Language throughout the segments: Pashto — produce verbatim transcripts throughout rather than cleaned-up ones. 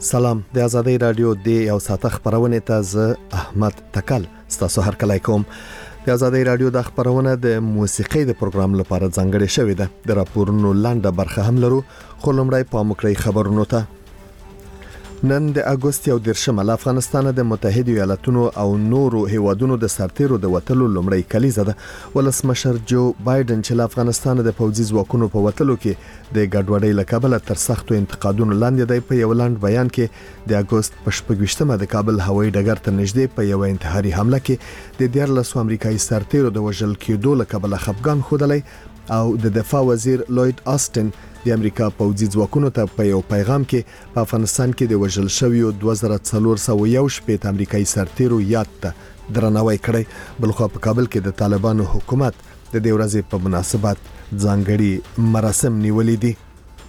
سلام د آزادۍ رادیو د یو ساعت خبرونه ته ز احمد تکل ستاسو هر کله کوم. د آزادۍ رادیو د خبرونه د موسیقي د پروګرام لپاره ځانګړې شوې ده. د راپورونو لاندې برخه هم لرو، خو لومړی په مکرۍ خبرونو ته. نن د اگست یو دیرشم له افغانستان د متحده ایالاتونو او نورو هیوادونو د سرتیرو د وټلو لومړی کلیزه ده. ولسمشر جو بایدن چې له افغانستان د پوځي ځواکونو په وټلو کې د ګډوډۍ له کبله تر سختو انتقادونو لاندې دی. په یو لاند بیان کې د اگست په شپږمه د کابل هوایي ډګر ته نږدې په یو انتحاري حمله کې د دیارلس امریکایي سرتیرو د وژل کېدو له کبله خفګان ښودلی او د دفاع وزیر لوید آستن د امریکا پوځي ځواکونو ته په یو پیغام کې په افغانستان کې د وژل شویو دوه زره څلور سوه یو شپږ امریکایي سرتیرو یاد ته درناوی کړی. بلخو په کابل کې د طالبانو حکومت د دې ورځې په مناسبت ځانګړي مراسم نیولې دي.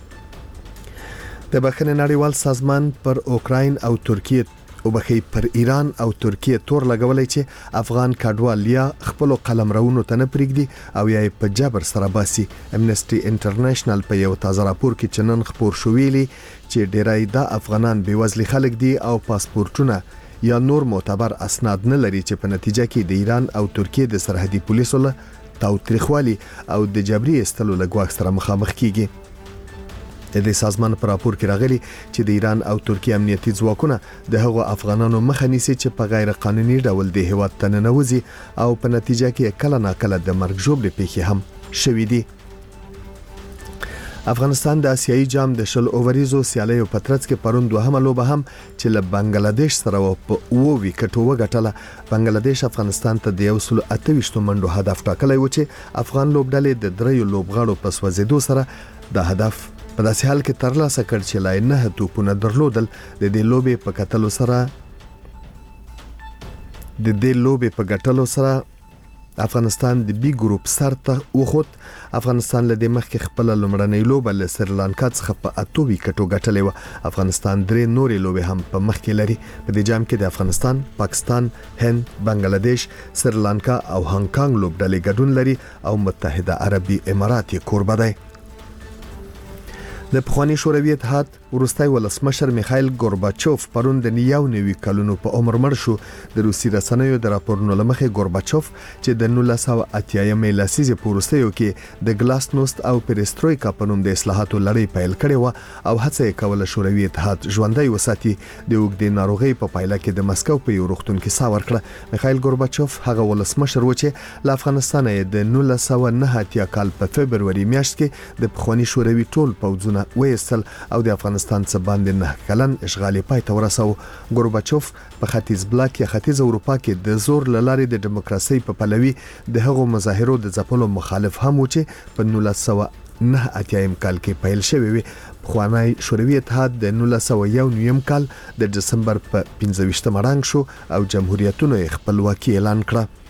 د بخښنې نړیوال سازمان پر اوکراین او ترکیه او بخې پر ایران او ترکیه تور لګولای چې افغان کډوال یا خپل قلمرونو ته نه پرېږدي او یا په جبر سره باسي. امنستي انټرنیشنل په یو تازه راپور کې چنن خبر شویلی چې ډیرای د افغانان بیوزلي خلک دي او پاسپورتونه یا نور معتبر اسناد نه لري چې په نتیجه کې د ایران او ترکیه د سرحدي پولیسو له تاوتریخوالي او د جبري استلو لګواک سره مخامخ کیږي. د دې سازمان پر راپور کې راغلي چې د ایران او ترکیه امنیتي ځواکونه د هغو افغانانو مخه نیسي چې په غیر قانوني ډول د هیواد ته ننوځي او په نتیجه کې کله ناکله د مرګ ژوبلې پیښې هم شوې دي. افغانستان د آسیایي جام د شل اووریزو سیالیو په ترڅ کې پرون دوهمه لوبه هم چې له بنگلاديش سره په اوو وکټو وګټله. بنگلاديش افغانستان ته د یو سل اته ویشت منډو هدف ټاکلی و چې افغان لوبډلې د دریو لوبغاړو په سوځېدو سره د هدف په داسې حال کې ترلاسه کړ چې لای نه توپونه درلودل. د دې لوبې په کتلو سره د دې لوبې په ګټلو سره افغانستان د بي ګروپ سر ته وخوت. افغانستان له دې مخکې خپل لومړنۍ لوبه له سریلانکا څخه په اته وکټو ګټلې و. افغانستان درې نورې لوبې هم په مخ کې لري. په دې جام کې د افغانستان، پاکستان، هند، بنگلاديش، سریلانکا او هانګ کانګ لوبډلې ګډون لري او متحده عربي امارات یې کوربه دی. د پخوانی شوروي اتحاد وروستي ولسمشر میخایل ګورباچوف پرون د یو نوي کلونو په عمر مړ شو. د روسي رسنیو د راپورونو لمخې ګورباچوف چې د نولس سوه اتیا لسیزې په وروستیو کې د ګلاسنوست او پیرسترویکا په نوم د اصلاحاتو لړۍ پیل کړې و او هڅه یې کوله شوروي اتحاد ژوندی وساتي. د اوږدې ناروغۍ په پایله کې د مسکو په یو روغتون کې ساه ورکړه. میخایل ګورباچوف هغه ولسمشر و چې له افغانستان د نولس سوه نه اتیا کال په فبرवरी میاشت کې د پخوانی شوروي ټول پوځونه وېستل او د افغانستان څخه باندې نه کلن اشغال پای ته ورسو. ګورباچوف په ختیځ بلاک یا ختیځ اروپا کې د زور لارې د دیموکراسي په پلوي د هغو مظاهرو د ځپلو مخالف هم و چې په نولس سوه نه اتیا کال کې پیل شوی وي. پخوانی شوروي اتحاد د نولس سوه یو نوي کال د دسمبر په پنځه ویشتمه ړنګ شو او جمهوریتونو خپلواکي اعلان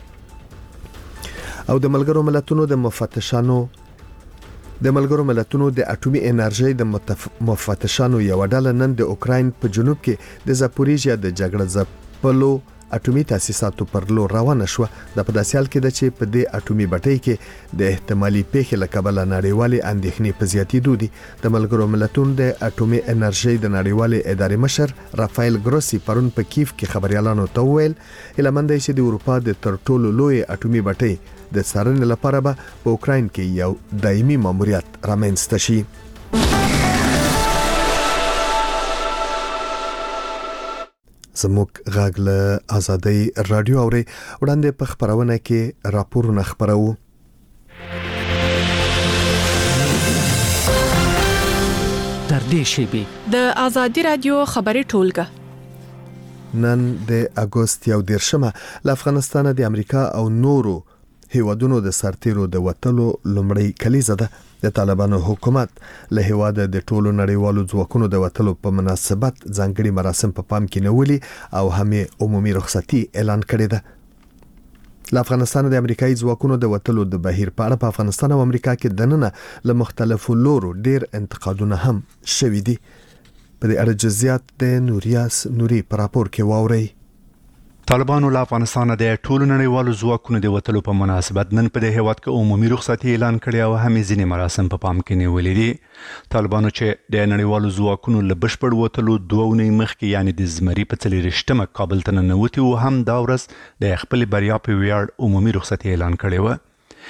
کړه. او د ملګرو ملتونو د مفتشانو د ملګرو ملتونو د اټومي انرژي د مفتشانو یو ډله نن د اوکراین په جنوب کې د زاپوریژیا د جګړه ځپلو اټومي تاسیساتو پر لور روانه شو. د په داسې حال کې د چې په دې اټومي بټۍ کې د احتمالي پیښې له کبله نړیوالې اندېښنې په زیاتېدو دي. د ملګرو ملتونو د اټومي انرژي د نړیوالې ادارې مشر رافایل ګروسی پرون په کیف کې خبريالانو ته وویل هیله مند چې د اروپا د تر ټولو لوی اټومي بټۍ د څارنې لپاره به په اوکراین کې یو دایمي ماموریت رامنځته شي. زموږ غږ له آزادۍ رادیو اوري وړاندې په خبرونه کې راپورونه خبرو. تر دې شیبي د آزادۍ رادیو خبري ټولګه نن د اگست یو دیرشمه له افغانستان د امریکا او نورو هیوادونو د سرتیرو د وټلو لومړی کلیزه ده. د طالبانو حکومت له هیواده د ټولو نړیوالو ځواکونو د وټلو په مناسبت ځانګړي مراسم په پام کې نیولي او هم عمومي رخصتي اعلان کړې ده. له افغانستان د امریکایي ځواکونو د وټلو د بهیر په اړه په افغانستان او امریکا کې دننه له مختلفو لورو ډیر انتقادونه هم شوي دي. په دې اړه جزئیات د نوریاس نوري په راپور کې واوري. طالبانو له افغانستان د ټولو نړیوالو ځواکونو د وتلو په مناسبت نن په دې هیواد کې عمومي رخصتي اعلان کړی او هم ځینې مراسم په پام کې نیولي دي. طالبانو چې د نړیوالو ځواکونو له بشپړ وتلو دوه اونۍ مخکې یعنې د زمري په څلېرویشتمه کابل ته ننوتي و هم دا ورځ د خپلې بریا په ویاړ عمومي رخصتي اعلان کړې وه.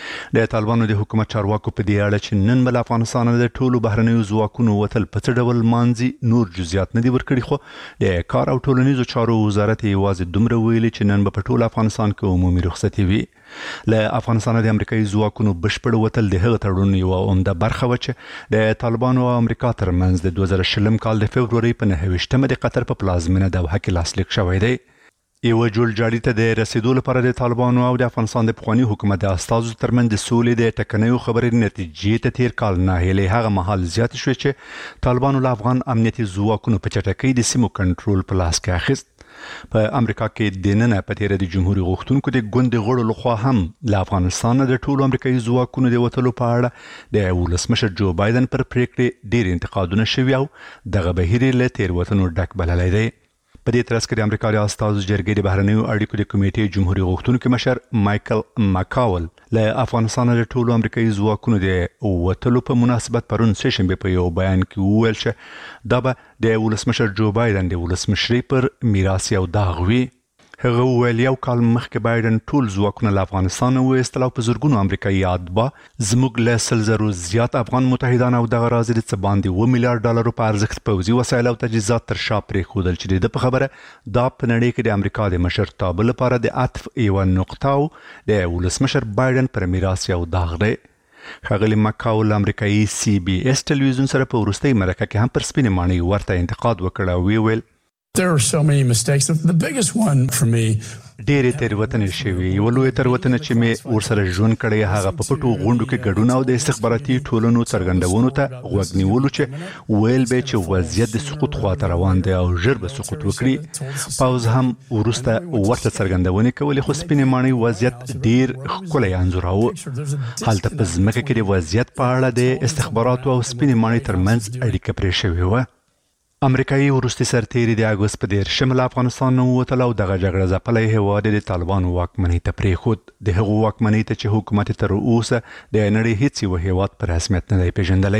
د طالبانو د حکومت چارواکو په دې اړه چې نن بل افغانستان د ټولو بهرنیو ځواکونو وتل په څه ډول مانځي نور جزئیات نه دي ورکړي، خو د کار او ټولنیزو چارو وزارت یوازې دومره ویلي چې نن به په ټول افغانستان کې عمومي رخصتي وي. له افغانستان د امریکایي ځواکونو بشپړ وتل د هغه تړون یوه عمده برخه وه چې د طالبانو او امریکا ترمنځ د دوه زره شلم کال د فبرورۍ په نهه ویشتمه د قطر په پلازمینه دوحه کې لاسلیک شوی دی. یو جوړ جاړي ته د رسیدو لپاره د طالبانو او د افغانستان د پخواني حکومت د استازو ترمنځ د سولې د ټکنیو خبرې نتیجې ته تیر کال ناهیلې هغه مهال زیات شوې چې طالبانو له افغان امنیتي ځواکونو په چټکۍ د سیمو کنټرول په لاس کې اخیست. په امریکا کې د نن په تیر د جمهوریت غوښتونکو د ګوند غړو لخوا هم له افغانستان د ټولو امریکایي ځواکونو د وتلو په اړه د ولسمشر جو بایدن پر پریکړې ډېر انتقادونه شوي او دغه بهیر له تیروتنو ډک بللی دی. په دې ترڅ کې د امریکا د استازو جرګې د بهرنیو اړیکو د کمیټې جمهوریت غوښتونکو مشر مایکل ماکاول له افغانستان د ټولو امریکایي ځواکونو د وتلو په مناسبت پرون سه شنبه په یو بیان کې وویل چې دا به د ولسمشر جو بایدن د ولسمشرۍ پر میراث یو داغ وي. هغه ویل یو کال مخکې بایدن ټول ځواکونه له افغانستان وایستل او په زرګونو امریکایي اتباع زموږ له سل زرو زیات افغان متحدان او دغه راز د څه باندې اووه میلیارډ ډالرو په ارزښت پوځي وسایل او تجهیزات تر شا پرېښودل چې د په خبره دا په نړۍ کې د امریکا د مشرتابه لپاره د عطف یوه نقطه او د ولسمشر بایدن پر میراث یو داغ دی. ښاغلي مکاول امریکایي سی بي اس ټلویزیون سره په وروستۍ مرکه کې هم پر سپینې ماڼۍ ورته انتقاد وکړ او ویل There are so many mistakes. The biggest one for me ډېرې تېروتنې شوي. یوه لویه تېروتنه چې مې ورسره ژوند کړی هغه په پټو غونډو کې ګډون او د استخباراتي ټولنو څرګندونو ته غوږ نیولو چې ویل به چې وضعیت د سقوط خواته روان دی او ژر به سقوط وکړي. پوځ هم وروسته ورته څرګندونې کولې خو سپینې ماڼۍ وضعیت ډېر ښکلی انځوراوه. هلته په ځمکه کې د وضعیت په اړه د استخباراتو او سپینې ماڼۍ ترمنځ اړیکه پرې شوې وه. امریکایي وروستي سرتیري د اګوست په دېرشمه له افغانستان نه ووتل او دغه جګړه ځپلی هېواد د طالبانو واکمنۍ ته پرېښود. د هغو واکمنۍ ته چې حکومت تر اوسه د نړۍ هېڅ یو هېواد په رسمیت نه دی پېژندلی.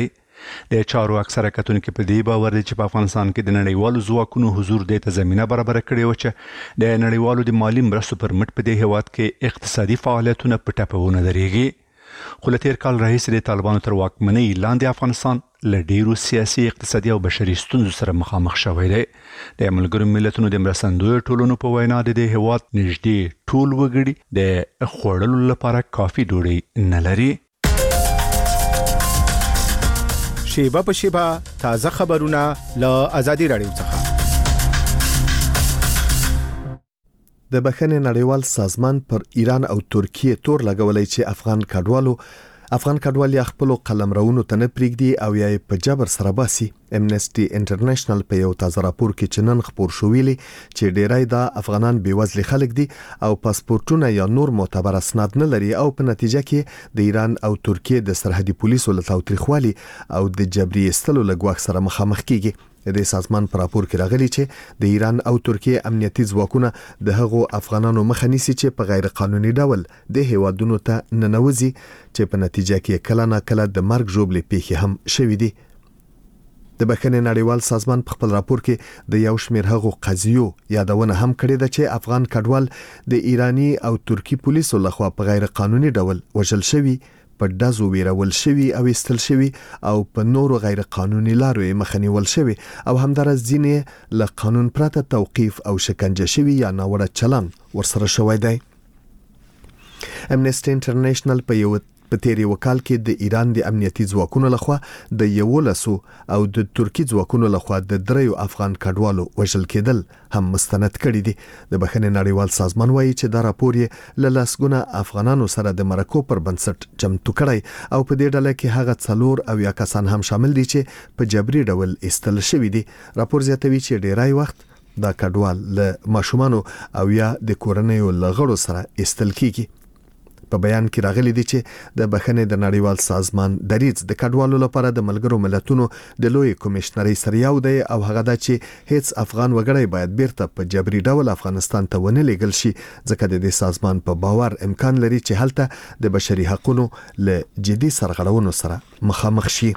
د چارو اکثره کتونکي په دې باور دي چې په افغانستان کې د نړیوالو ځواکونو حضور دې ته زمینه برابره کړې وه چې د نړیوالو د مالي مرستو پر مټ په دې هېواد کې اقتصادي فعالیتونه په ټپه ونه درېږي. خو له تېر کال راهیسې د طالبانو تر واکمنۍ لاندې افغانستان له ډېرو سیاسي اقتصادي او بشري ستونزو سره مخامخ شوی دی. د ملګرو ملتونو د مرستندویو ټولنو په وینا د دې هېواد نږدې ټول وګړي د خوړلو لپاره کافي ډوډۍ نه لري. شیبه په شیبه تازه خبرونه له ازادي راډیو څخه. د بخښنې نړیوال سازمان پر ایران او ترکیه تور لګولای چې افغان کډوالو افغان کډوال یا خپل قلمرونو ته نه پریږدي او یا په جبر سره باسي. امنسټي انټرنیشنل په یو تازه راپور کې چې نن خبر شویلی چې ډیری د افغانان بیوزلي خلک دي او پاسپورتونه یا نور معتبر اسناد نه لري او په نتیجه کې د ایران او ترکیه د سرحدي پولیسو له تاوتریخوالي او د جبري استلو لګواخ سره مخامخ کیږي. د سازمان پر راپور کې راغلي چې د ایران او ترکیه امنیتي ځواکونه د هغو افغانانو مخه نیسي چې په غیر قانوني ډول د هیوادونو ته ننوځي چې په نتیجه کې کله نه کله د مرګ ژوبلې پیښې هم شوې دي. د بخښنې نړیوال سازمان په خپل راپور کې د یو شمېر هغو قضیو یادونه هم کړې ده چې افغان کډوال د ایرانی او ترکی پولیسو لخوا په غیر قانوني ډول وژل شوي، په ډزو ویرول شوي او استل شوي او په نورو غیر قانوني لارو یې مخه نیول شوي او همدارس ځینې له قانون پرته توقیف او شکنجه شوي یا ناوړه چلن ورسره شوی دی. امنسټي انټرنیشنل په یو په تیر یو کال کې د ایران د امنیتي ځواکونو لخوا د یولسو او د ترکی ځواکونو لخوا د دریو افغان کډوالو وژل کېدل هم مستند کړي دي. د بخښنې نړیوال سازمان وایي چې دا راپور یې له لسګونه افغانانو سره د مرکو پر بنسټ چمتو کړی او په دې ډله کې هغه څلور او یا کسان هم شامل دي چې په جبري ډول استل شوي دي. راپور زیاتوي چې ډیری وخت دا کډوال له ماشومانو او یا د کورنیو لغړو سره استل کیږي. په بیان کې راغلي دي چې د بخښنې د نړیوال سازمان دریځ د کډوالو لپاره د ملګرو ملتونو د لوی کمشنري سره یو دی او هغه دا چې هیڅ افغان وګړی باید بیرته په جبري ډول افغانستان ته ونه لیږل شي ځکه د دې سازمان په باور امکان لري چې هلته د بشري حقوقو له جدي سرغړونو سره مخامخ شي.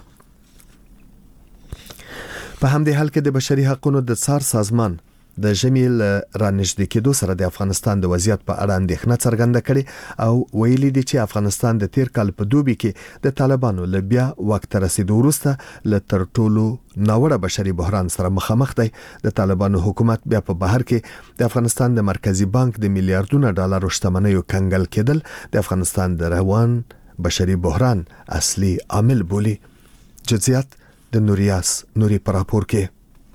په همدې حال کې د بشري حقوقو د څار سازمان د جمیل رانږدې کېدو سره د افغانستان د وضعیت په اړه اندېښنه څرګنده کړې او ویلي دي چې افغانستان د تیر کال په دوبي کې د طالبانو له بیا واک ته رسیدو وروسته له تر ټولو ناوړه بشري بحران سره مخامخ دی. د طالبانو حکومت بیا په بهر کې د افغانستان د مرکزی بانک د میلیارډونو ډالرو شتمنیو کنګل کېدل د افغانستان د روان بشري بحران اصلي عامل بولي. جزئیات د نوریاس نوري پر راپور کې.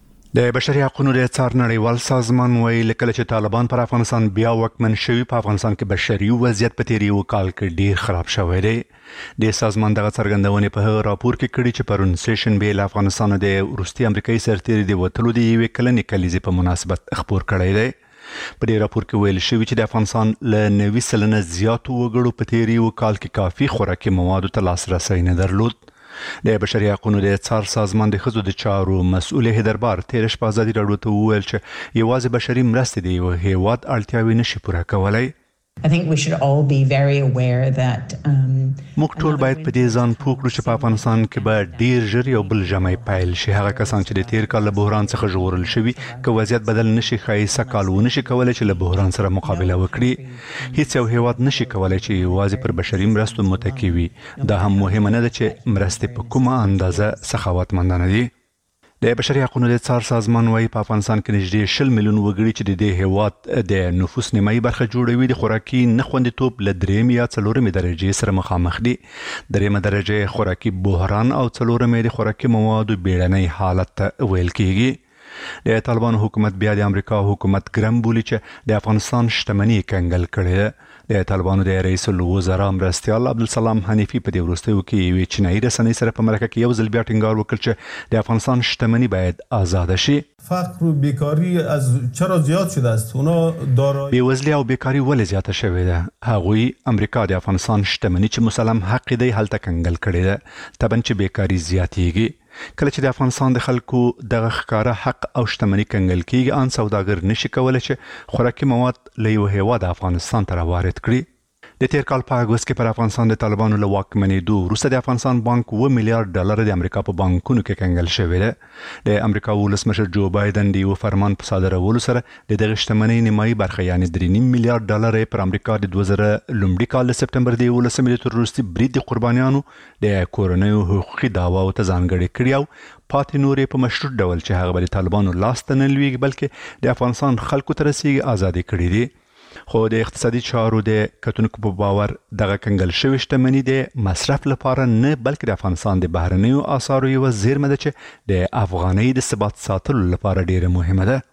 د بشري حقوقو د څار نړیوال سازمان ویل کله چې طالبان پر افغانستان بیا وکمن شوی په افغانستان کې بشري وضعیت په تیری وکال کې ډیر خراب شوی دی. د سازمان دغه څرګندونه په راپور کې کړي چې پرون سیشن بیل افغانستان د روسي امریکایي سرتیري دی وټلو دی یو کلنې کلیزې په مناسبت خبر کړی دی. په دې راپور کې ویل شوی چې د افغانستان له نوي سلنه زیاتو وګړو په تیری وکال کې کافي خوراکي مواد ته لاسرسي نه درلود. د بشري حقوقو د څار سازمان د خزو د چارو مسؤل هیدربار تیر شپه ازادي راډیو ته وویل چې یوازې بشري مرستې دی او هیواد اړتیاوي نشي پوره کولای. I think we should all be very aware that um موږ ټول باید په دې ځان پوه کړو چې په افغانستان کې به ډیر ژر یو بل جمعي پایل شي. هغه کسان چې د تیر کال له بحران څخه ژغورل شوي که وضعیت بدل نشي خایسته کال ونه شي کولای چې له بحران سره مقابله وکړي. هیڅ یو هیواد نشي کولای چې یوازې پر بشري مرستو متکی وي. دا هم مهمه نه ده چې مرستې په کومه اندازه سخاوتمندانه دي. د بشري حقوقو د څار سازمان وايي په افغانستان کې نږدې شل میلیون وګړي چې د دې هیواد د نفوس نیمایي برخه جوړوي د خوراکي نه خوندیتوب له درېمې یا څلورمې درجې سره مخامخ دي. درېمه درجه خوراکي بحران او څلورمې د خوراکي موادو بیړنۍ حالت ته ویل کېږي. د طالبانو حکومت بیا د امریکا حکومت ګرم بولي چې د افغانستان شتمنۍ کنګل کړي. د طالبانو د رئیس الوزرا مرستیال عبدالسلام حنیفي په دې وروستیو کې یوې چینایي رسنۍ سره په مرکه کې یو ځل بیا ټینګار وکړ چې د افغانستان شتمنۍ باید آزاد شي. فقر و بیکاری از چرا زیاد شده است؟ اونا دارایی بیوزلی او بیکاری ولې زیاته شوې ده؟ هغوی امریکا د افغانستان شتمنۍ چې مسلم حق دی هلته کنګل کړي ده. طبعا چې بیکاری زیاتېږي کله چې د افغانستان د خلکو دغه ښکاره حق او شتمنۍ کنګل کیږي ان سوداګر نشي کولای چې خوراکي مواد له یو هیواد افغانستان ته وارد کړي. د تیر کال په اگست کې پر افغانستان د طالبانو له واکمنېدو وروسته د افغانستان بانک اوه میلیارډ ډالر د امریکا په بانکونو کې کنګل شوی دی. د امریکا ولسمشر جو بایدن د یو فرمان په صادرولو سره د دغه شتمنۍ نیمایي برخه یعنی درې نیم میلیارډ ډالر پر امریکا د دوه زره لومړي کال د سپټمبر د یولسمې د تروریستي برید د قربانیانو د کورنیو حقوقي دعواو ته ځانګړې کړي او پاتې نورې په مشروط ډول چې هغه به د طالبانو لاس ته نه لویږي بلکې د افغانستان خلکو ته رسیږي ازادي کړي دي. خو د اقتصادي چارو د کتونکو په باور دغه کنګل شوی شتمنۍ د مصرف لپاره نه بلکې د افغانستان د بهرنیو اسعارو یو زیرمه ده چې د افغانۍ د ثبات ساتلو لپاره ډیره مهمه ده.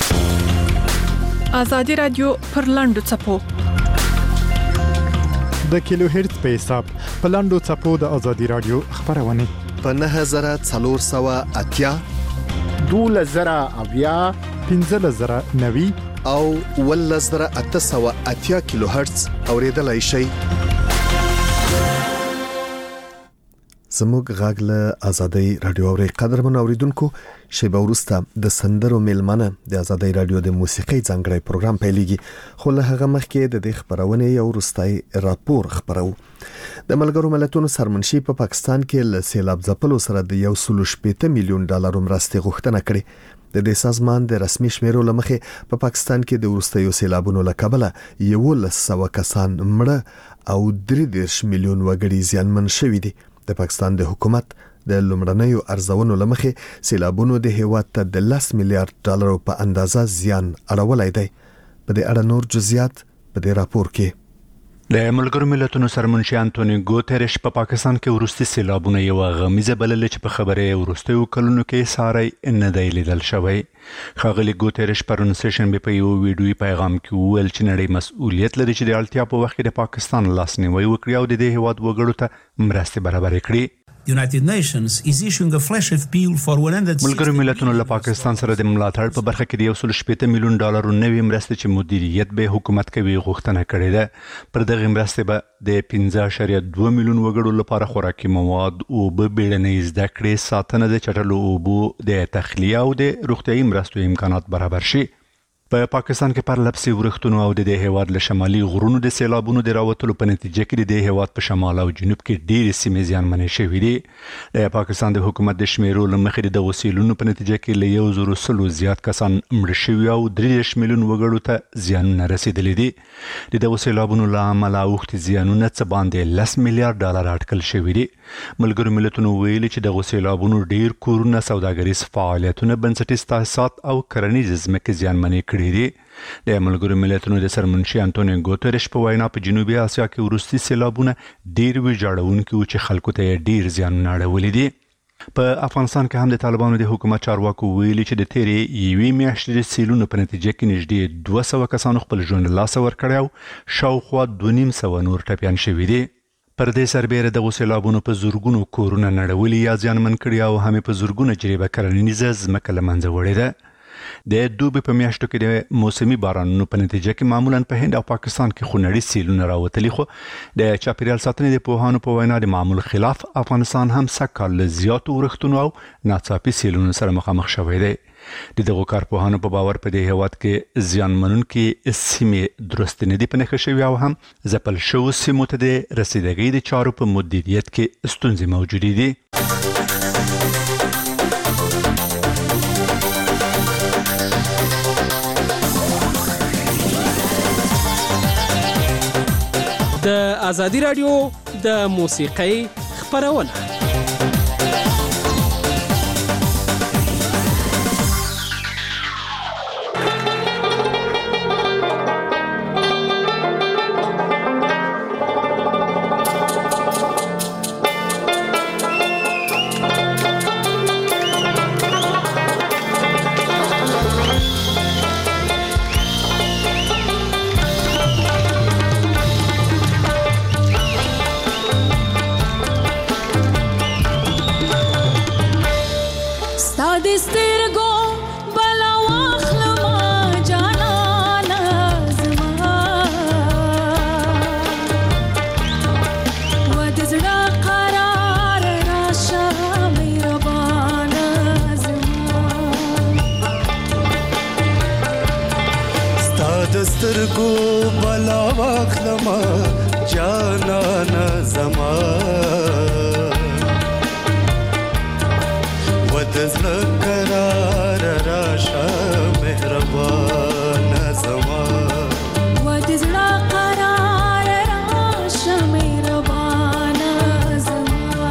ازادي رادیو پر لاندو چپو د کیلو هرتز په حساب په لاندو چپو د ازادي رادیو خبرونه په نه زره څلور سوه اتیا دوله زره اویا پنځه زره نوي او ولس زره اته سوه اتیا کیلو هرتز اوریدلای شي. زموږ غږ له ازادي رادیو اوري قدرمن اوریدونکو شیبه وروسته د سندرو میلمنه د ازادي رادیو د موسیقي ځانګړی پروګرام پیلېږي خو له هغه مخکې د دې خبرونه یو وروستي راپور خبرو. د ملګرو ملتونو سرمنشي په پاکستان کې له سیلاب ځپلو سره د یو سل شپږ میلیون ډالر مرستې غوښتنه کړې. د دې سازمان د رسمي شمیرو لمخې په پاکستان کې د وروستیو سیلابونو له کبله یولس سوه کسان مړه او درې دېرش میلیون وګړي زیانمن شوي دي. د پاکستان د حکومت د لومړنیو ارزونو لمخې سیلابونو د هیواد ته د لس میلیارډ ډالرو په اندازه زیان اړولی دی. په دې اړه نور جزئیات په دې راپور کې. د ملګرو ملتونو سرمنشي انټونی ګوتریش په پاکستان کې ورستي سیلابونه یو غمیزه بلل چې په خبره ورستیو کلونو کې ساري نه دی لیدل شوی. خغلی ګوتریش پرون سیشن په یو ویډیوي پیغام کې ویل چې نړۍ مسؤلیت لري چې د اړتیا په وخت کې د پاکستان لاسنیوي وکړي او د دې هیواد وګړو ته مرستې برابر کړي. The United Nations is issuing a flash appeal for one hundred ملګرو ملتونو له پاکستان سره د ملاتړ په برخه کې د یو سل شپږ میلیون ډالر نوي مرستې چې مدیریت به حکومت کوي غوښتنه کړې ده. پر دغه مرستې به د پنځه اعشاریه دوه میلیون وګړو لپاره خوراکي مواد او به بیړنۍ زده کړې، ساتنه د چټلو اوبو د تخلیه او د روغتیايي مرستو امکانات برابر شي. په پا پاکستان کې پر لپسي ورښتونو او د دې هیواد له شمالي غرونو د سیلابونو د راوتلو په نتیجه کې د دې هیواد په شمال او جنوب کې ډېرې سیمې زیانمنې شوې دي. د پاکستان د حکومت د شمیرو له مخې د دغو سیلونو په نتیجه کې له یو زرو سلو زیات کسان مړه شوي او درې دېرش میلیون وګړو ته زیانونه رسېدلي دي. د دغو سیلابونو له امله اوښتي زیانونه څه باندې لس میلیارډ ډالر اټکل شوي دي. ملګرو ملتونو ویلي چې دغو سیلابونو ډېر کورونه، سوداګریز فعالیتونه، بنسټیز تاسیسات او کرنیز ځمکې زیانمنې کړي دي. د ملګرو ملتونو د سرمنشي انټونیو ګوتریش په وینا په جنوبي اسیا کې وروستي سیلابونه ډېر ویجاړونکي وو چې خلکو ته ډېر زیانونه اړولي دي. په افغانستان کې هم د طالبانو د حکومت چارواکو ویلي چې د تیرې یوې میاشتې د سیلونو په نتیجه کې نږدې دوه سوه کسانو خپل ژوند له لاسه ورکړی او شاوخوا دوه نیم سوه نور ټپیان شوي دي. پر دې سربیره دغو سیلابونو په زرګونو کورونه نړولي یا زیانمن کړي او هم په زرګونه جریبه کرنیزه ځمکه له منځه وړې ده. د دوبي په میاشتو کې د موسمي بارانونو په نتیجه کې معمولا په هند او پاکستان کې خونړي سیلونه راوتلي، خو د چاپیریال ساتنې د پوهانو په وینا د معمول خلاف افغانستان هم سږکال له زیاتو ورښتونو او ناڅاپي سیلونو سره مخامخ شوی دی. د دغو کارپوهانو په باور په دې هیواد کې زیانمنونکي سیمې درستې نه دي په نښه شوي او هم ځپل شوو سیمو ته د رسیدګۍ د چارو په مدیریت کې ستونزې موجودې دي. د ازادي رادیو د موسیقۍ خپرونه. دسترګو بلا واخلم جانان زما ودزل قرار راشه مهربان زما ودزل قرار راشه مهربان زما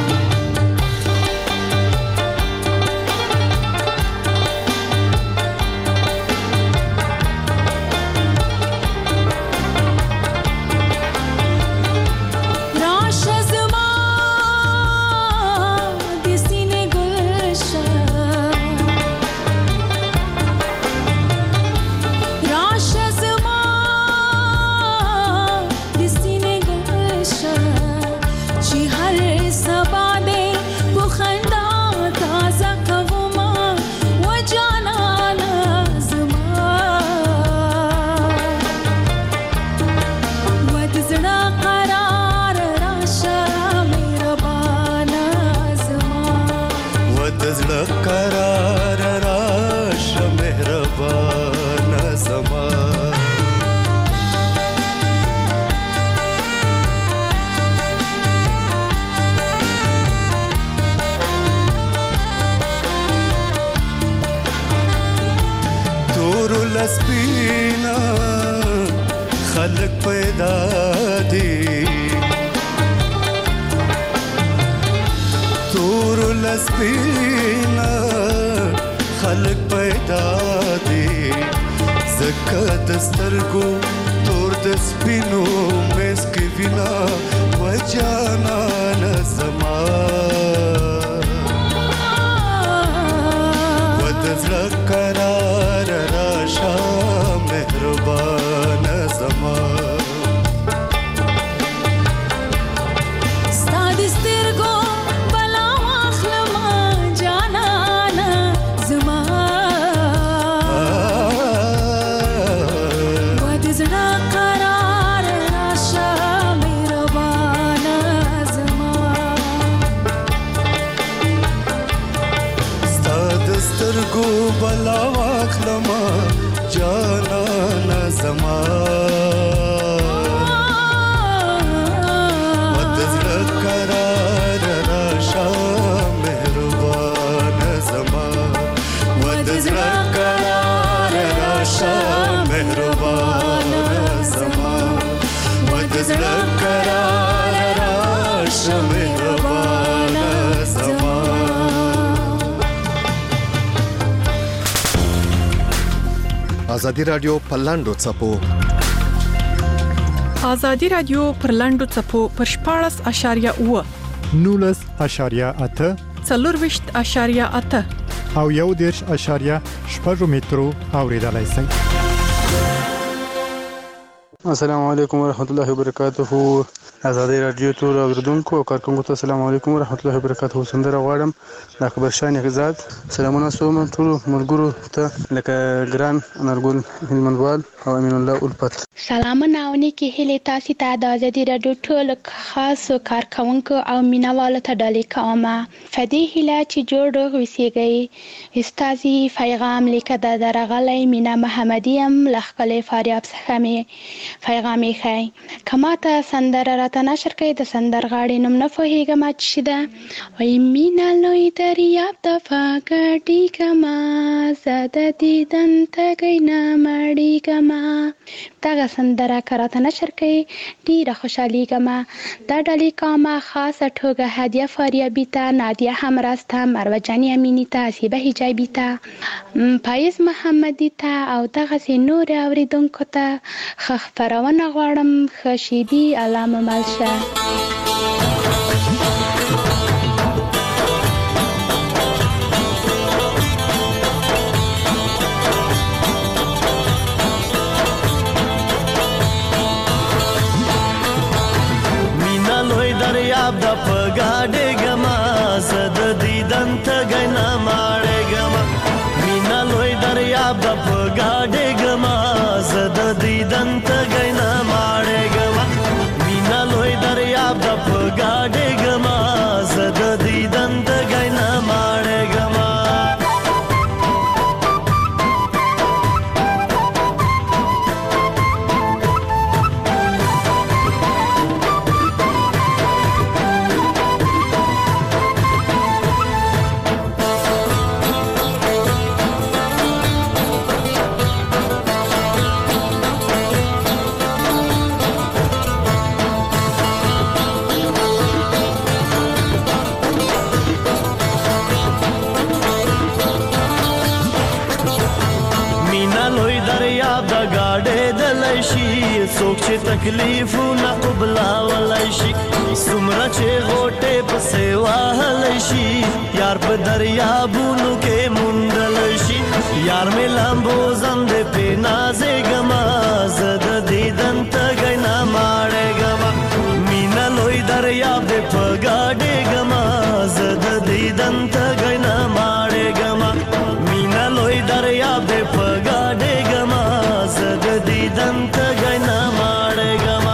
سپینا خلق پیدا دی تور لسپینا خلق پیدا دی زکه دسترګو تور د سپینو مسک وینا وجانا نظما ودزل قرار راشا مهربان زما ستاد سترګو ازادي رادیو په لاندو چپو ازادي رادیو پر لاندو چپو پر شپاړس اشاریه اوه نولس اشاریه اته څلورویشت اشاریه اته او یو دېرش اشاریه شپږ مترو اوریدلای شئ. السلام علیکم ورحمۃ اللہ وبرکاتہ. ازادي رادیو ټول اوریدونکو او کارکونکو ته السلام علیکم ورحمۃ اللہ وبرکاتہ. سندره غواړم د خبر شان غزاد سلامونه سوم ټول ملګرو ته لکه ګران انرګل هلمندوال او امین الله الفت. سلامونه او نیکی هیله تاسو ته د ازادي رادیو ټول خاص کارکونکو او مینوالو ته ډالې کوم. فدی هیله چې جوړ وسیږي استازي پیغام لیکه د درغلې مینا محمدیم لخکله فاریاب څخه می پیغام یې خای کما ته سندره راته نشر کوي د سندرغاړي نوم نه فهیګم چې ده وای مینا لوی دریاب د فاګټی کما زده دیدن تګینا مړی کما دغه سندره راته نشر کوي ډیره خوشحالي کما دا ډالې کومه خاصه توګه هدیه فاریابی ته نادیه همراسته مروه جانی امینی ته حسیبه حجابی ته پایز محمدی ته او دغه سي نور اوریدونکو ته خبرونه غواړم خشيبي علامه مالشه. مینا لوی دریاب د پګاډه ګما زد دیدن ته غنا ماړه ګما مینا لوی دریاب د پګاډه ګما زد دیدن ته غنا ماړه ګما مینا لوی دریاب د پګاډه ګما زد دیدن ته غنا ماړه ګما. څوک چې تکلیفونه قبلا ولای شي سمره چې غوټه په سیوا هلای شي یار په دریابونو کې مونډل شي یار مې لامبو زند په نازې ګما زد دیدن ته غنا ماړه ګما مینا لوی دریاب دې په ګاډه ګما زد دیدن ته غنا ماړه ګما مینا لوی دریاب دې په ګاډه ګما زد دیدن ته غنا ماړه ګما.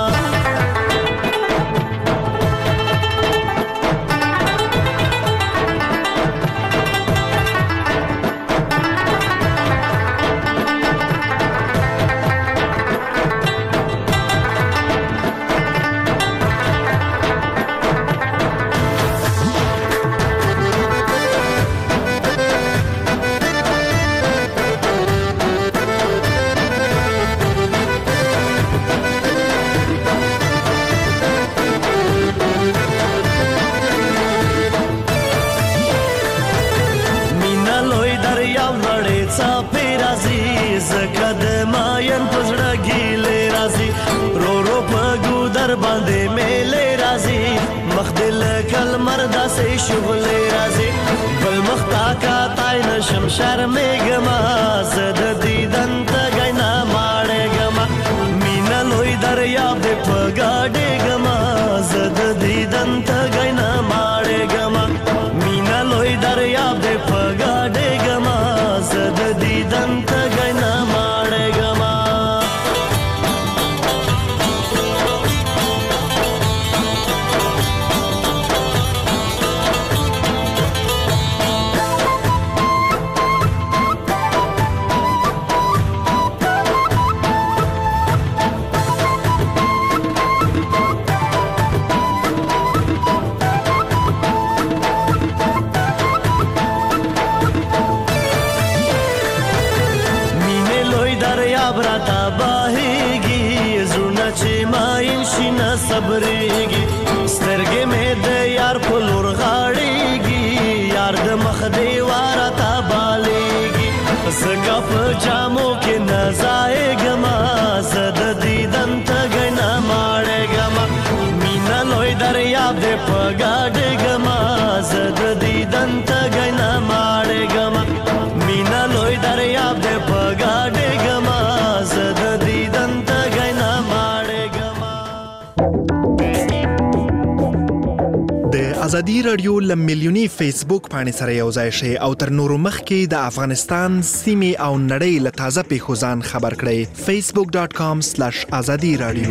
باندې میلې راځي مخدل کل مردا سي شغلې راځي بل مختا کا تای نشم شرمېګما زد دیدن ته غنا ماړېګما مینا لوی دریاب دې په ګاډېګما زد دیدن ته غنا ماړېګما مینا لوی دریاب دې په ګاډېګما زد دیدن ته غنا ماړېګما. صبرېږي سترګې مې د یار په لور غاړېږي یار د مخ دیواره تا بالېږي زګه په جامو کې رضای گما زد دیدن تگنا ماړ گما مینا لوی دریاب دې پګاډ گما زد دیدن تگنا ماړ گما مینا لوی دریاب دې پګاډ گما زد دیدن تگنا ماړ گما. د ازادي رادیو لم میلیونی فیسبوک باندې سره یو ځای شي او تر نورو مخکې د افغانستان سیمې او نړۍ له تازه پیښو ځان خبر کړئ facebook dot com slash azadi radio.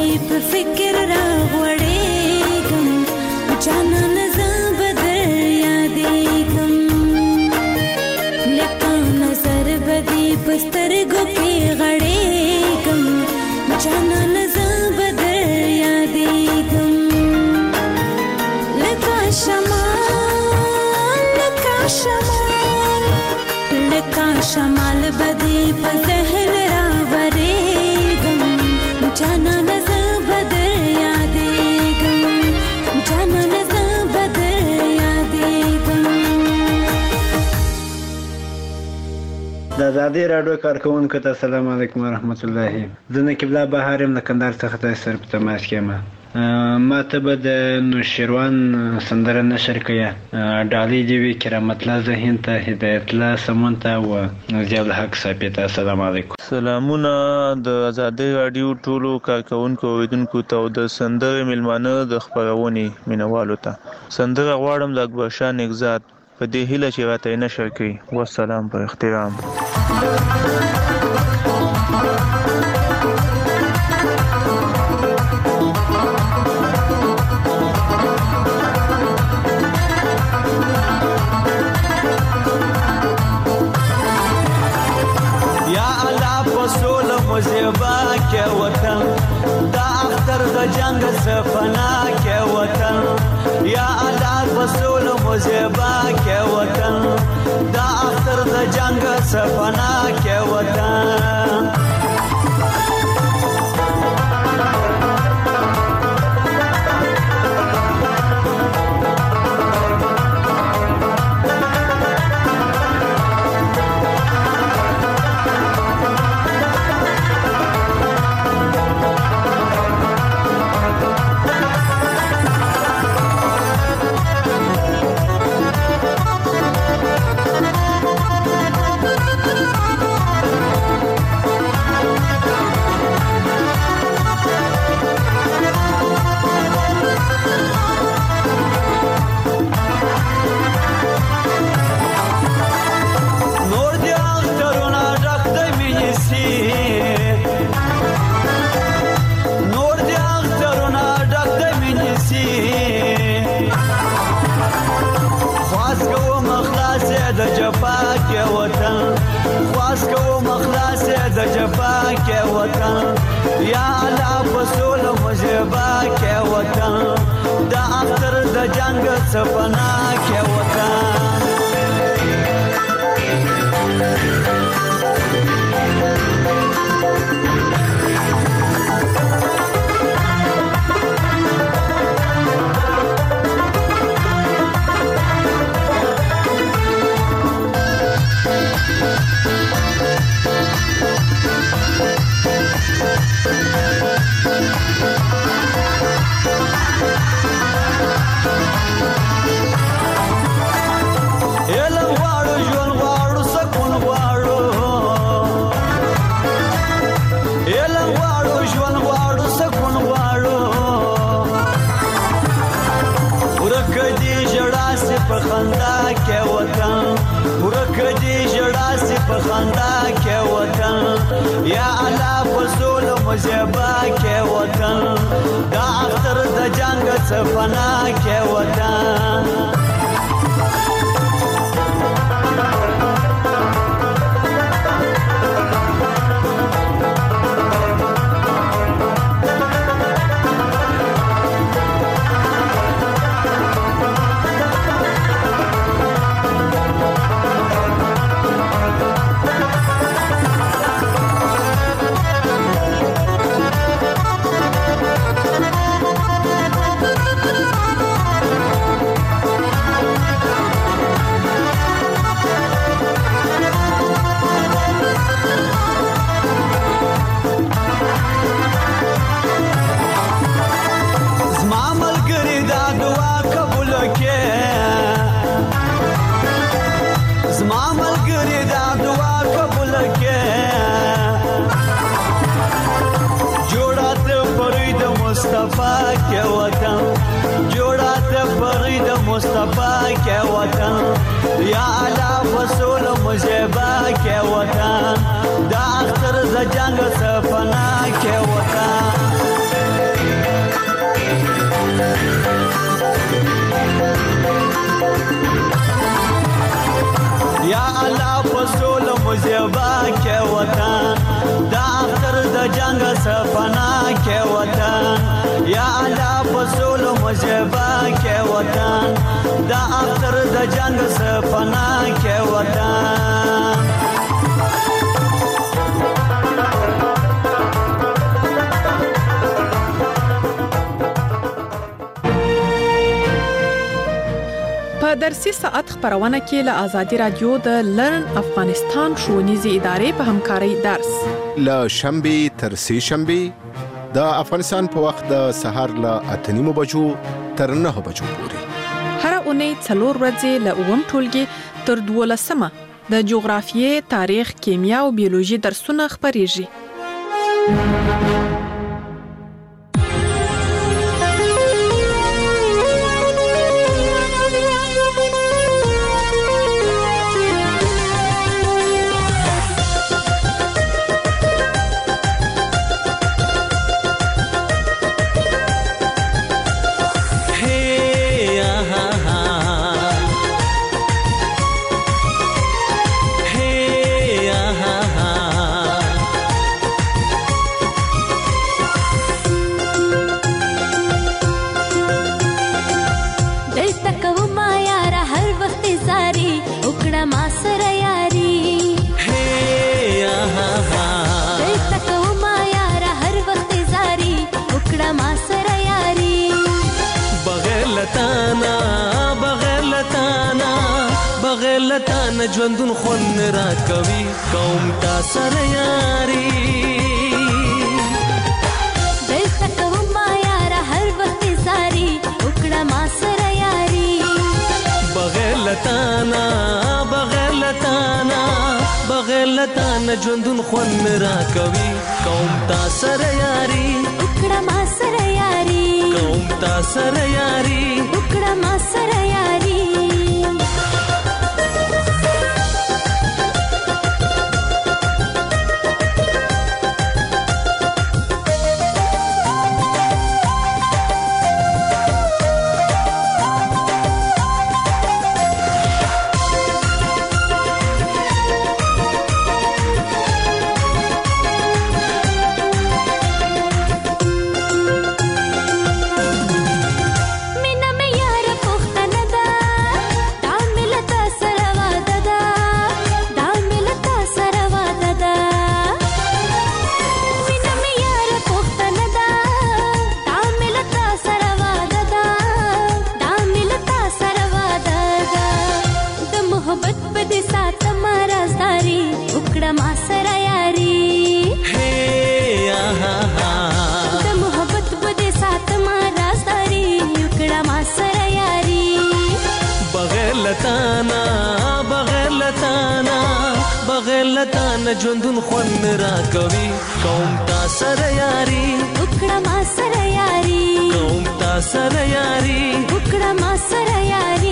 په فکر راغړېږم جانان زه به در یادېږم لکه نظر به دې په سترګو کې غړېږم جانان زه به در یادېږم لکه شمال لکه شمال لکه شمال به دې په ذهن راورېږم جانان زه به در یادېږم جانان زه به در یادېږم. د ازادي راډیو کارکونکو ته السلام علیکم ورحمت الله. زه نقیب الله بهار یم له کندهار څخه تاسو سره په تماس کې یم. ما ته به د نوشیروان سندره نشر کړه ډالۍ دی وی کرامت الله ذهین ته هدایت الله سمون ته او ضیاء الحق صاحب ته السلام علیکم. سلامونه د ازادي راډیو ټولو کارکونکو اوریدونکو ته او د سندره ملمانه د خبرونې مینوالو ته سندره غواړم د اکبر شاه نگزاد په دې هیله چې راته نشر کړي. والسلام په احترام. زیبا کې وطن دا اختر د جنگ سفنا کې وطن یا الله رسول مزیبا کې وطن دا اختر د جنگ سفنا کې وطن یا الله رسول مجبا کې وطن دا اختر د جنگ سپنا کې وطن خندا کې وطن ورکه دې جړا سي په خندا کې وطن یا الله فضل مجبا کې وطن دا اختر د جنگ سفنا کې وطن مصطفی کے وطن جوڑا تے فرید مصطفی کے وطن یا اعلی رسول مجبا کے وطن دا اختر ز جنگ سفنا کے وطن مزیبا کې وطن دا اختر د جنگ سپنا کې وطن یا الله فصول مزیبا کې وطن دا اختر د جنگ سپنا کې وطن په درسي ساعت خبرونه کې له آزادي رادیو د لرن افغانستان ښوونیزې ادارې په همکارۍ درس له شنبه تر سه شنبه د افغانستان په وخت د سهار له اته نیمو بجو تر نه بجو پورې هر اونۍ څلور ورځې له اووم ټولګي تر دولسمه د جغرافیې، تاریخ، کیمیا او بیولوژي درسونه خبرېږي. لتان ژوندون خون را کوي قوم تا سره یاري دلته کوم یار هر وخت زاري وکړه ما سره یاري بغیر لتانا بغیر لتانا بغیر لتان ژوندون خون را کوي قوم تا سره یاري وکړه ما سره یاري قوم تا سره یاري وکړه ما سره یاري ژوندون خون را کوي قوم تا سره یاري وکړه ما سره یاري قوم تا سره یاري وکړه ما سره یاري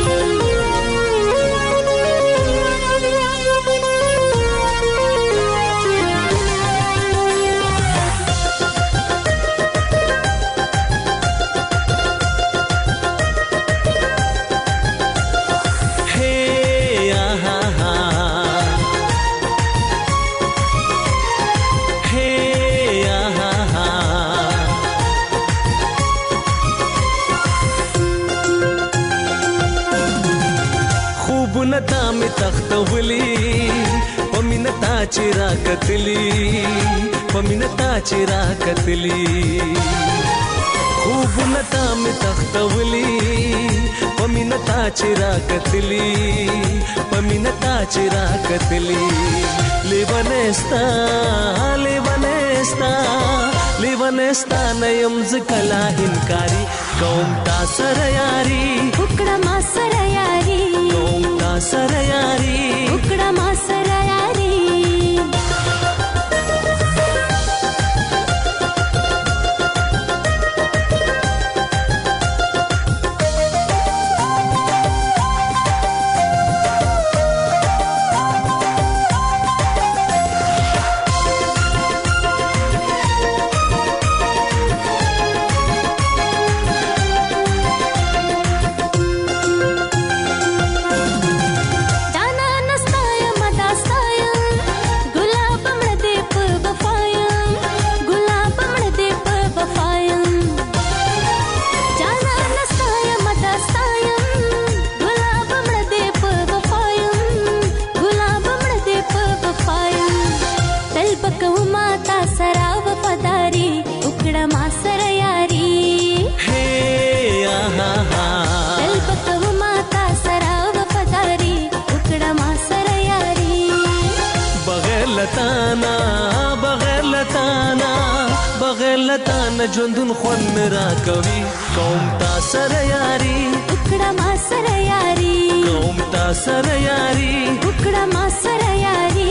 نتا می تختولی پمینتا چیرا کتلی پمینتا چیرا کتلی خوب نتا می تختولی پمینتا چیرا کتلی پمینتا چیرا کتلی لیوانستا لیوانستا لیوانستا نیم زکلا هنکاری قوم تا سره یاری وکړه ما سره یاري قوم تا سره یاري وکړه ما سره یاري نه ژوندون خوند را کوي کوم تا سره یاري وکړه ما سره یاري کوم تا سره یاري وکړه ما سره یاري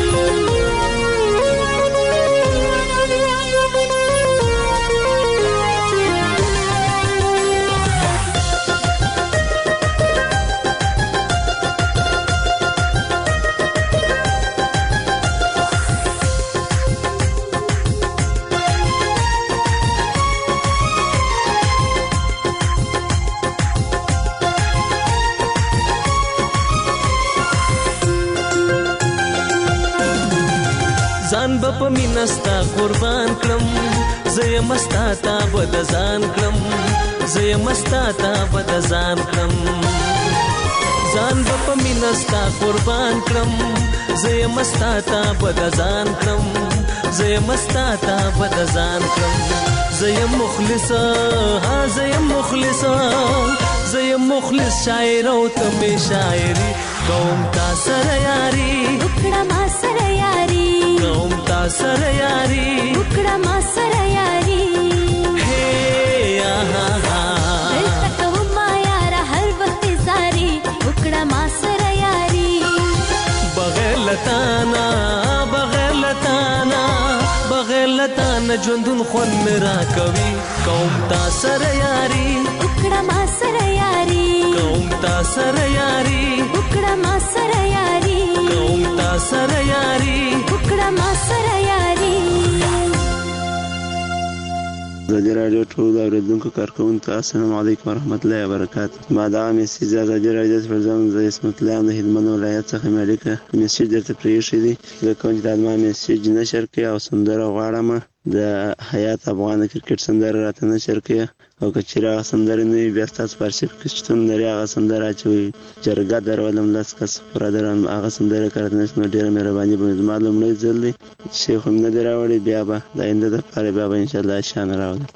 ځان به په مینه ستا قربان کړم زه یم ستا ته به د ځان کړم زه یم ستا ته به د ځان کړم ځان به په مینه ستا قربان کړم زه یم ستا ته به د ځان کړم زه یم ستا ته به د ځان کړم زه یم مخلصه ها زه یم مخلصه زه یم مخلص شاعر او ته مې شاعري کوم تا سره یاري وکړه ما سره یاري کوم تا سره یاري وکړه ما سره یاري هي آها ها دلته کوم ما یار هر وخت زاري وکړه ما سره یاري بغیر لتانا بغیر لتانا بغیر لتانا ژوندون خوند را کوي کوم تا سره یاري وکړه ما سره یاري کوم تا سره یاري وکړه ما سره یاري کوم تا سره یاري وکړه ما سره یاري ازادي راډیو ټول اوریدونکو کارکوونکو السلام علیکم ورحمۃ اللہ وبرکاتہ ما دا میسج ازادي راډیو د پرځم د اسمت الله د هلمند ولایت څخه مې میسج درته پریښی دی د کوم د ما میسج نشر کړ او سندره غواړم د حیات افغان کرکټ سندره راته نشر کړ او کچېره سندره نه بیا تاسو پرشپ کې شتون لري هغه سندره چې جرګه درولم لاس کس برادران هغه سندره کړنه نو ډیره مهرباني به معلوم نه ځلې شیخ هم نه دراوړي بیا به د آینده لپاره بیا به ان شاء الله شان راوړي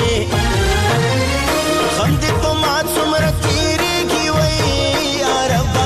غم دې په ما څومره تیریږي وای یا رب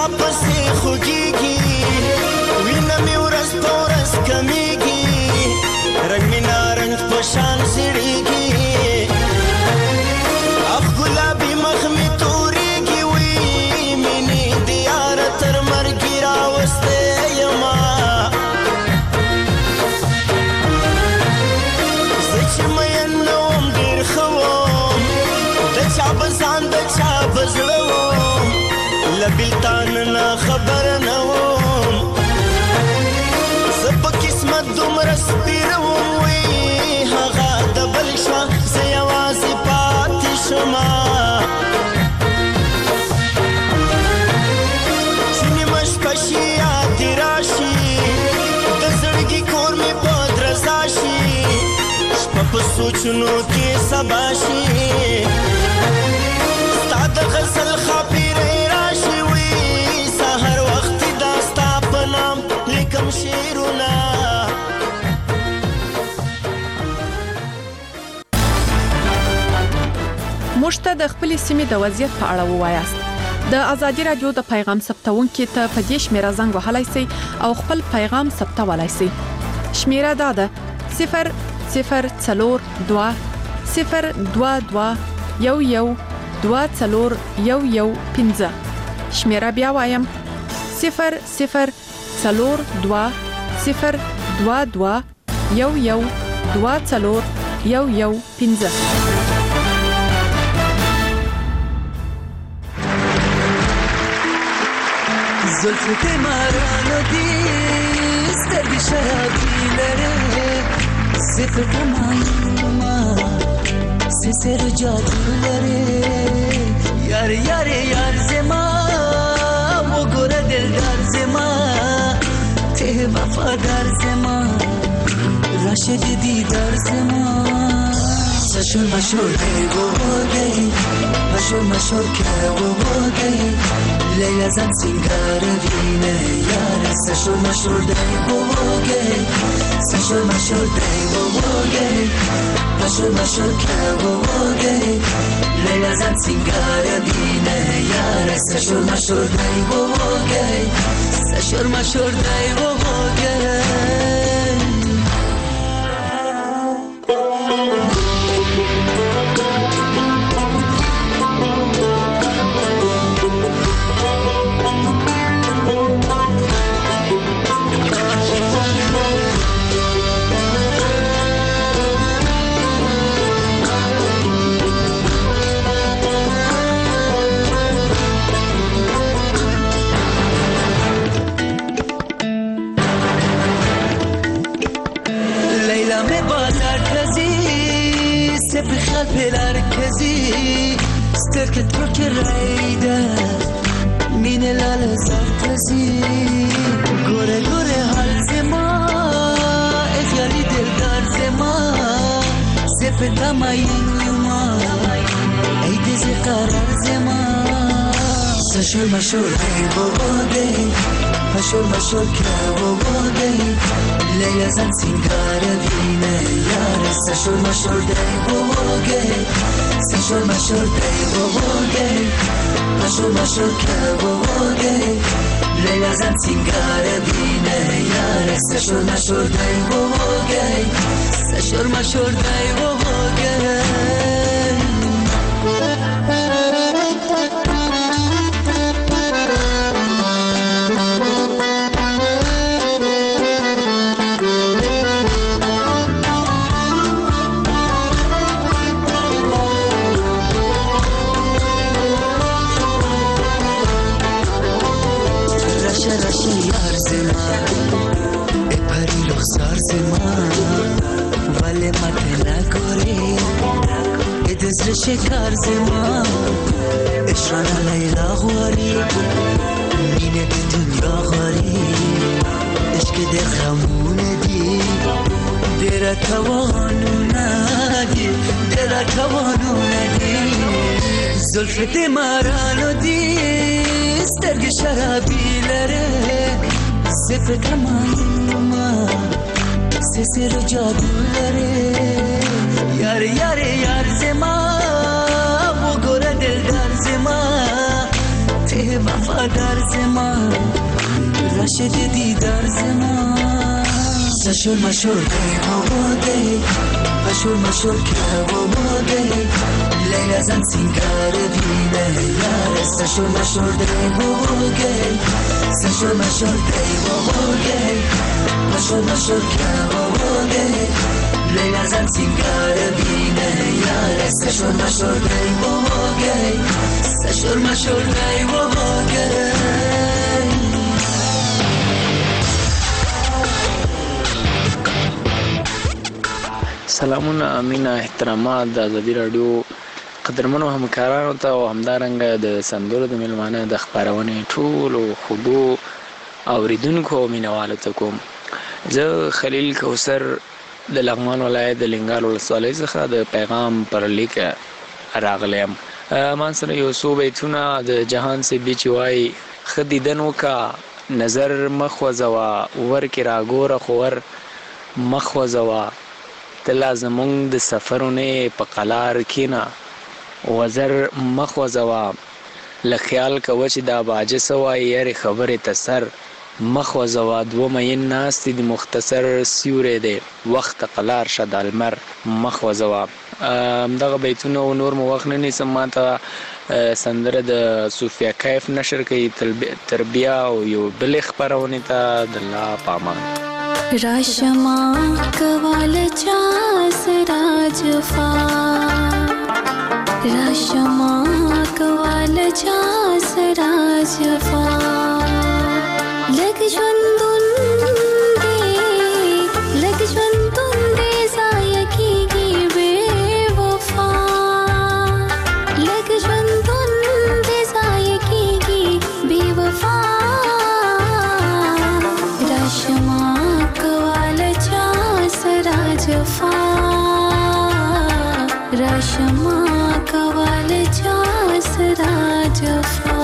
پسې خوږیږي وینه مې ورځ په ورځ کمیږي رنګ مې نارنج په شان زیړیږي اخ ګلابي مخ مې تورېږي وي مینې د یاره تر مرګي راوستی یما زه چې مین نه وم ډېر ښه وم د چا به ځان د چا به زړه وم له بېلتان نه خبر نه وم زه په قسمت دومره سپېره وم وی هغه د بل شوه زه یوازې پاتې شومه چې نیمه شپه شي یادې راشي د زړګي کور مې په درزا شي شپه په سوچونو کې سبا شي ستا د غزل خاپیرۍ راشي وي سهار وختي دا ستا په نام لیکم شعرونه موږ ته د خپلې سیمې د وضعیت په اړه ووایاست د ازادي رادیو د پیغام ثبتونکو ته په دې شمیره زنګ وهلای شئ او خپل پیغام ثبتولای شئ شمیره دا ده صفر صفر څلور دوه صفر دوه دوه یو یو دوه څلور یو یو پنځه شمیره بیا وایم صفر صفر څلور دوه صفر دوه دوه یو یو دوه څلور یو یو پنځه زلف تمارانو دی سترگی شرابی لره صفر تمایما سسر جادو لره یار یار یار زما و گره دلدار زما ته وفادار زما راشد دیدار زما سشور مشور که گو گئی مشور مشور که گو گئی لیلا زن سنگار دینه یار سشور مشور دی گو گئی سشور مشور دی گو گئی مشور مشور که گو گئی لیلا زن سنگار دینه یار سشور مشور دی گو گئی سشور مشور دی گو گئی بخل پلر کزی سترکت رو که رایده مین لال زرتزی گوره گوره حال زما اخیالی دلدار زما زفت دمایی ما ای دیزی قرار زما سشور مشور ای بابا دی مشور مشور که بابا دی لیلا زن سینگار دینه یار سشور مشور دی بابا گی سشور مشور دی بابا گی مشور مشور که بابا گی لیلا زن سینگار دینه یار سشور مشور دی بابا گی سشور مشور دی بابا گی شکر زما اشران لیلا غواری مینه به دنیا غاری عشق دل خمونه دی در توانو ندی در توانو ندی زلف دمارانو دی سترگ شرابی لره صفت همایما سسر جادو لره یار یار یار زما و گره دلدار زما ته وفادار زما راشد دیدار زما سشور مشور دی بابا دی مشور مشور که بابا دی لیلا زن سینگار بینه یار سشور مشور دی بابا دی سشور مشور دی بابا دی مشور مشور که بابا دی لیلا زن سینگار بینه یار سشور مشور دی بابا دی سشور مشور دی بابا دی سلامونه امینه احترامات د ازادي رادیو قدرمنو همکارانو ته او همدارنګه د سندرو د میلمانه د خبرونې ټولو خوبو اوریدونکو مینوالو ته کوم زه خلیل کوثر د لغمان ولایت د لنګال ولسوالۍ څخه د پیغام پر لیک راغلم. مان سره یو څو بیتونه د جهان سے بیچ وای خدیدن وکا نظر مخ وزوا ور کې راګور خور مخ وزوا تلا زمونږ د سفرونه په قلار کینا وزر مخ وزوا لخیال کوي چې دا باجه سوای یې خبره تسر مخ وزوا دو مې ناس د مختصر سیوره دی وخت قلار شد المر مخ وزوا دغه بیتونه او نور مو وخت نه نسم ماته سندره د صوفیا کیف نشر کوي تربیه او یو بل خبرونه ته د الله پامان راشما کوال چاس راجفا راشما کوال چاس راجفا لگ ژوندون دې لگ ژوندون دې ځای کېږي بې وفا لگ ژوندون دې ځای کېږي بې وفا راشما جفا راشما کوال چاس را جفا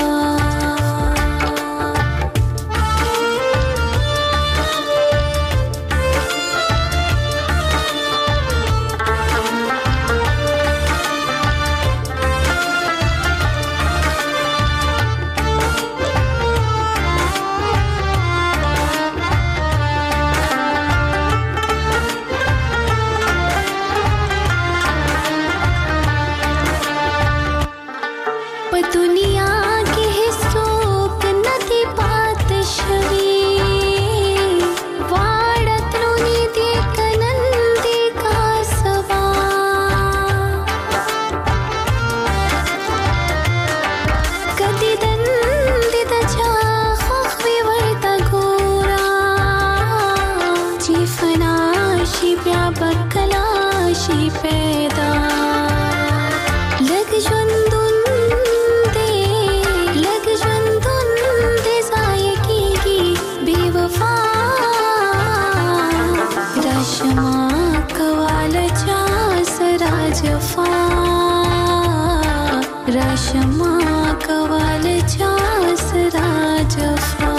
راشما کوال چاس را جفا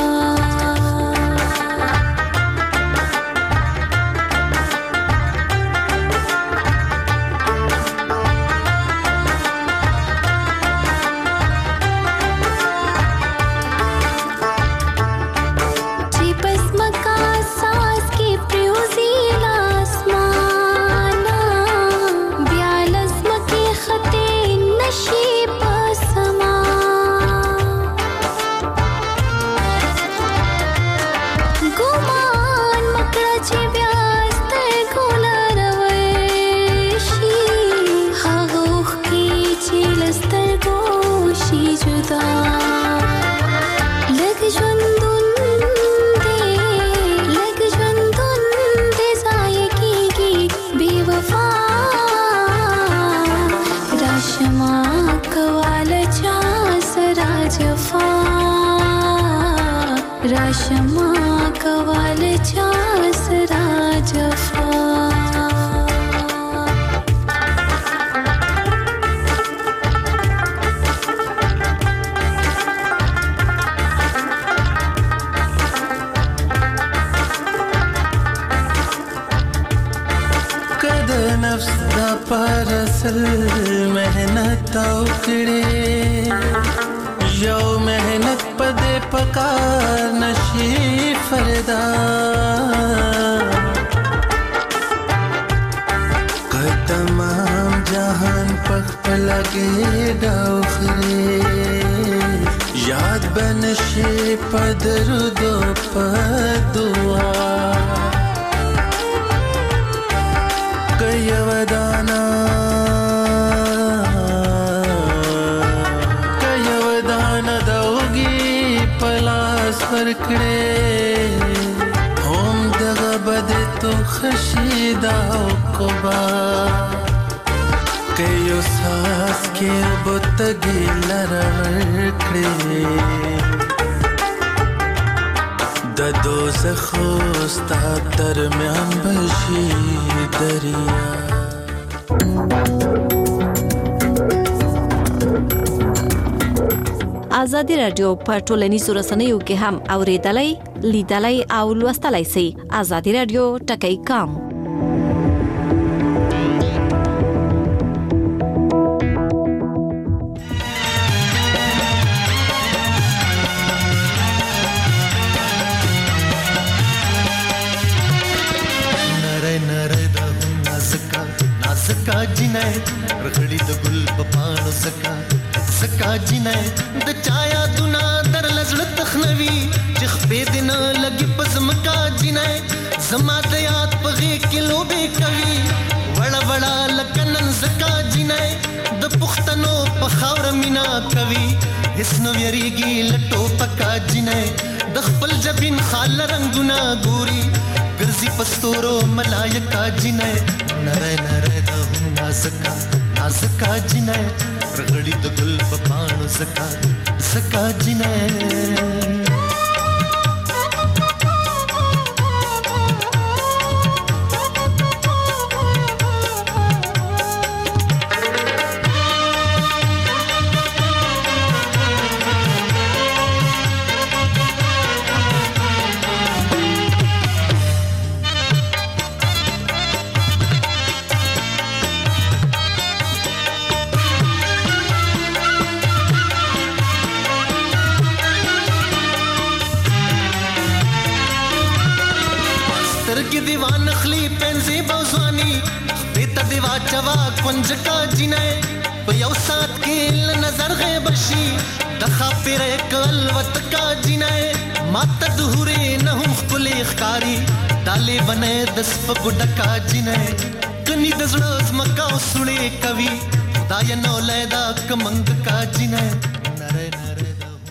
راشما کوال چاس را جفا کد نفس دا پرسل مهنت او کړي یو مهنت پدې پکار نشي فردا تمام جهان پخپل کې داخري یاد بنشي پدرود په دعا کيو ودانا کيو ودانا دوږي پلاس ورکړې هم دغه بده تو خشیدا کوبا کيو ساس کې بوتګي لرکړې د دوزخ ستا درمیان بشي دریا ازادي رادیو په ټولنیزو رسنیو کې هم اوریدلای لیدلای او لوستلای شئ. ازادي رادیو ټکی کام سکا جنای رخړی د ګل په پاڼو سکا سکا جنای د چایا دنا در لزړه تخنوي چې خپې دین لګي پزمکا جنای زما د یاد په غي کلو به کوي وړ وړ لکنن سکا جنای د پختنو په خاور مینا کوي هیڅ نو یریږي لټو پکا جنای د خپل جبین خال رنگونه ګوري ګرځي پستورو ملایکا جنای نره نره د نازکا نازکا جنای رغړی د ګل په پاڼو سکا سکا جنای دیوان خلی پنځي بوزواني بیت دیوا چوا کنجکا جنای په یو سات کې نظر غیب شي د خاطر کل وت کا جنای مات دهوري نه هم خپل ښکاری دالې بنه د سپ ګډکا جنای کني د زړه مکا سړې کوي خدای نو لیدا کمنګ کا جنای